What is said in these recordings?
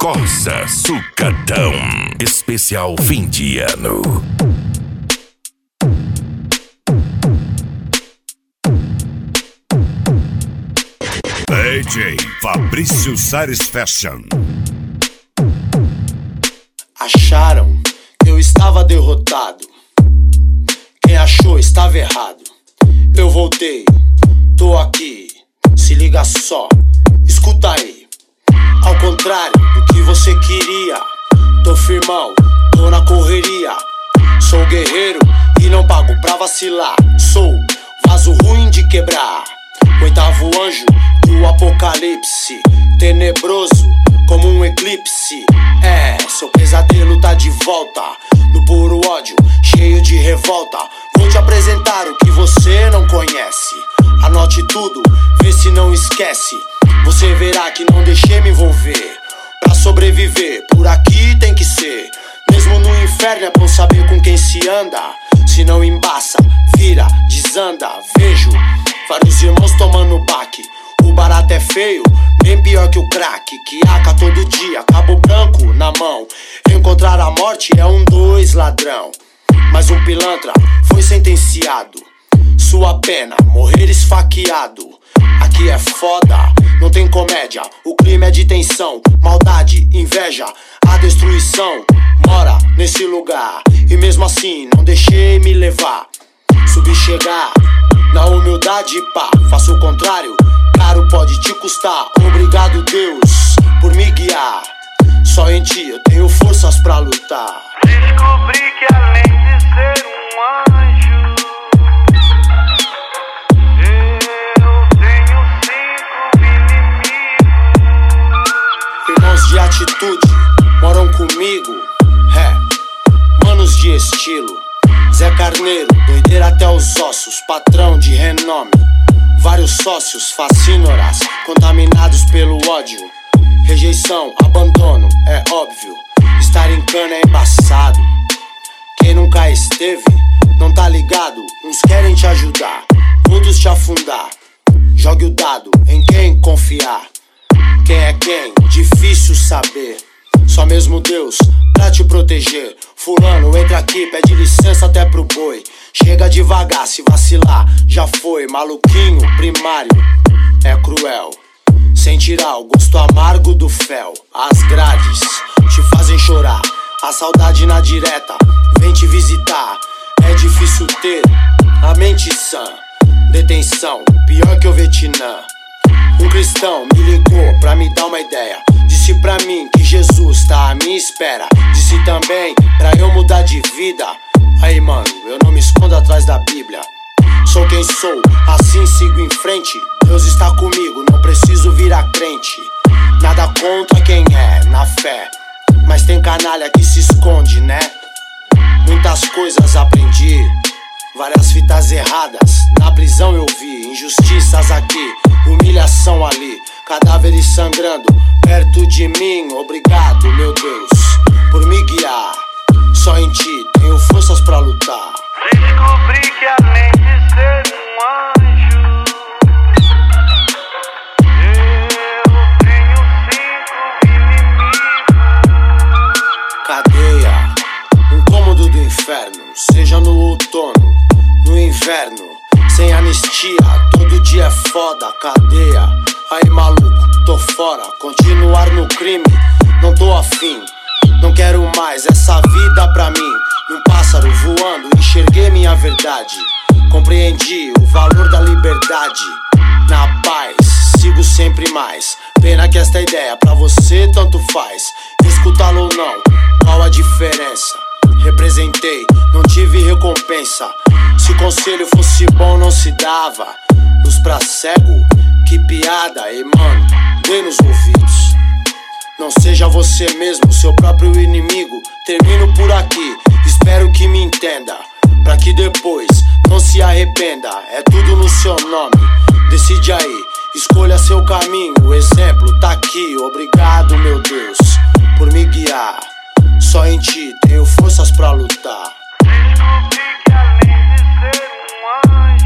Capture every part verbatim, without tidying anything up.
Rosa Sucatão, especial fim de ano. D J Fabrício Sares Fashion. Acharam que eu estava derrotado. Quem achou estava errado. Eu voltei, tô aqui. Se liga só, escuta aí. Ao contrário do que você queria, tô firmão, tô na correria. Sou guerreiro e não pago pra vacilar. Sou vaso ruim de quebrar, oitavo anjo do apocalipse, tenebroso como um eclipse. É, seu pesadelo tá de volta, no puro ódio, cheio de revolta. Vou te apresentar o que você não conhece. Anote tudo, vê se não esquece. Você verá que não deixei me envolver. Pra sobreviver, por aqui tem que ser. Mesmo no inferno é bom saber com quem se anda. Se não embaça, vira, desanda. Vejo vários irmãos tomando baque. O barato é feio, bem pior que o crack. Que aca todo dia, cabo branco na mão. Encontrar a morte é um dois ladrão. Mas um pilantra foi sentenciado. Sua pena, morrer esfaqueado. Aqui é foda, não tem comédia. O crime é de tensão, maldade, inveja. A destruição mora nesse lugar. E mesmo assim não deixei me levar. Subi chegar na humildade, pá. Faço o contrário, caro pode te custar. Obrigado Deus por me guiar. Só em ti eu tenho forças pra lutar. Descobri que além de ser um anjo, eu tenho cinco inimigos. Irmãos de atitude moram comigo. É, manos de estilo. Zé Carneiro, doideira até os ossos. Patrão de renome. Vários sócios, facínoras, contaminados pelo ódio. Rejeição, abandono, é óbvio. Estar em cana é embaçado. Quem nunca esteve, não tá ligado. Uns querem te ajudar, outros te afundar. Jogue o dado em quem confiar. Quem é quem? Difícil saber. Só mesmo Deus pra te proteger. Fulano, entra aqui, pede licença até pro boi. Chega devagar, se vacilar, já foi. Maluquinho primário, é cruel. Sem tirar o gosto amargo do fel. As grades te fazem chorar. A saudade na direta vem te visitar. É difícil ter a mente sã. Detenção, pior que o Vietnã. Um cristão me ligou pra me dar uma ideia. Disse pra mim que Jesus tá à minha espera. Disse também pra eu mudar de vida. Aí mano, eu não me escondo atrás da Bíblia. Sou quem sou, assim sigo em frente. Deus está comigo, não preciso virar crente. Nada contra quem é, na fé. Mas tem canalha que se esconde, né? Muitas coisas aprendi, várias fitas erradas. Na prisão eu vi injustiças aqui, humilhação ali, cadáveres sangrando perto de mim. Obrigado, meu Deus, por me guiar. Só em ti tenho forças pra lutar. Descobri que além de ser um anjo, eu tenho cinco inimigos. Cadeia, um cômodo do inferno. Seja no outono, no inverno. Sem anistia, todo dia é foda. Cadeia, aí maluco, tô fora. Continuar no crime, não tô afim. Não quero mais essa vida pra mim. Um pássaro voando, enxerguei minha verdade. Compreendi o valor da liberdade. Na paz, sigo sempre mais. Pena que esta ideia pra você tanto faz. Escutá-lo ou não, qual a diferença? Representei, não tive recompensa. Se conselho fosse bom não se dava. Luz pra cego, que piada. E mano, dê nos ouvidos. Não seja você mesmo, seu próprio inimigo. Termino por aqui, espero que me entenda. Pra que depois não se arrependa. É tudo no seu nome, decide aí. Escolha seu caminho, o exemplo tá aqui. Obrigado, meu Deus, por me guiar. Só em ti tenho forças pra lutar. Descobri que além de ser um anjo,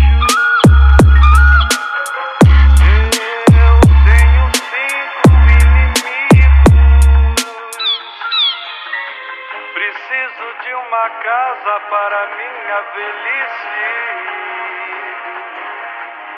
eu tenho cinco inimigos. uma casa para minha velhice.